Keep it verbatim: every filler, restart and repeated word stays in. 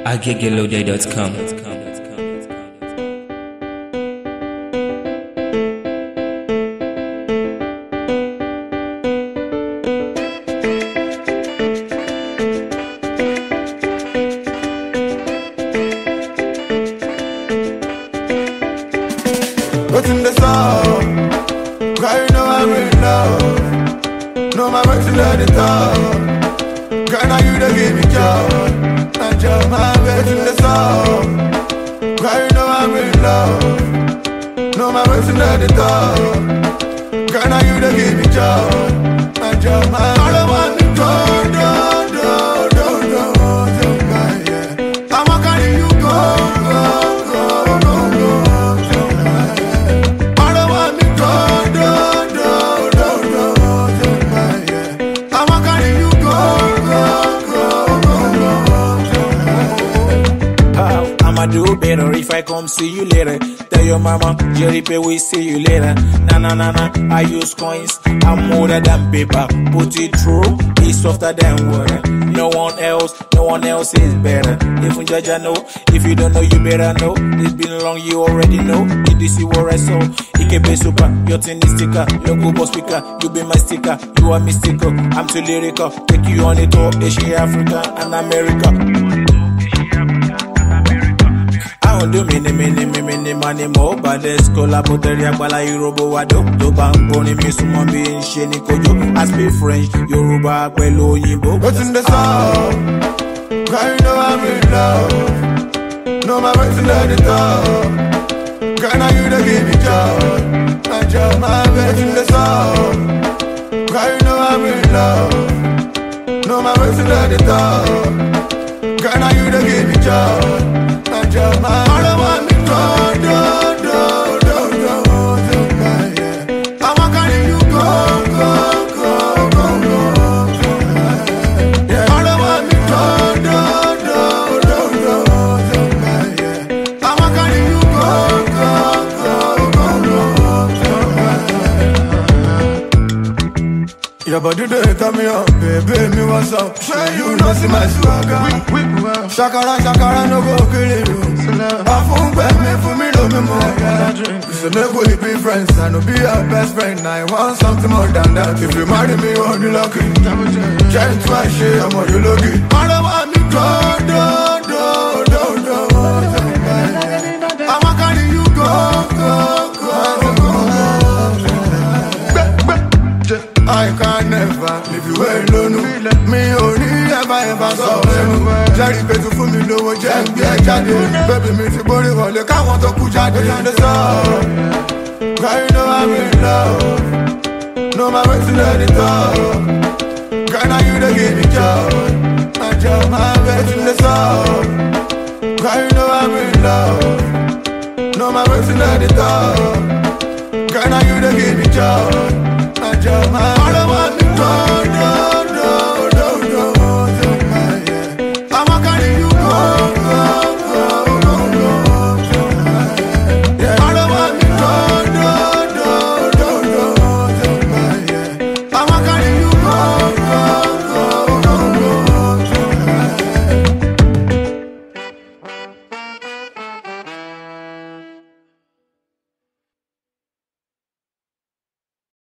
agegoloday dot com. What's in the song? Girl, you know I'm in love. No, my words in the top. Girl, now you the give me joy. And you're my words in the song. Girl, you know I'm in love. No, my words in the top. Girl, now you the give me joy. And you're my all I want to go, do, do, do, do, do, yeah. I'm not carry you go, go, go, go, go, do, yeah. All I want me go, do, do, do, do, do, yeah. I'm not carry you go, go, go, go, go, do, yeah. I'ma do better if I come see you later. Tell your mama, Jerry Pay, we see you later. Na na na na, I use coins, I'm older than paper. Put it through, it's softer than water. No one else, no one else is better. If you judge, I know. If you don't know, you better know. It's been long, you already know. Did you see what I saw? It can be super, your tin is sticker. Local boss speaker, you be my sticker. You are mystical, I'm too lyrical. Take you on the tour, Asia, Africa, and America. I don't do mini mini mini mini money more, but there's collaborator bala Yoruba wado. Do bang boni mi sumo bi nse ni kojo. I speak French, Yoruba pẹ̀lú òyìnbó. What's in the song? Girl, you know I'm in love. No, my words in the top. Girl, now you the give me joy. And you're my words in the song. Girl, you know I'm in love. No, my words in the top. Girl, now you the give me joy. And you're my all I want me to do, do, do, do, do, yeah. I'm not carry you go, go, go, go, go, do, yeah. All I want me to do, do, do, do, do, yeah. I'm not carry you go, go, go, go, go, do, your body they turn me up, baby, me what's up? Sure you know see my swagger. Shakara, shakara, no go kill you. I phone back me for me, love me more. We should never be friends, I know be your best friend. I want something more than that. If you marry me, only lucky. Can't try shit, I'm on you lucky. All I want me go, do, do, do, do, do. I'ma carry you go, go, go, go, go. I can never leave you alone. Me only ever ever saw you. Jerry Pay to fool me low, Jen be a jaddy. Baby me to body hole, can't want to cool jaddy on the song. Girl, you know I'm in love. No, my words in the top. Girl, now you the give me joy. And you're my words in the song. Girl, you know I'm in love. No, my words in the top. Girl, now you the give me joy. And you're my all I want me to do.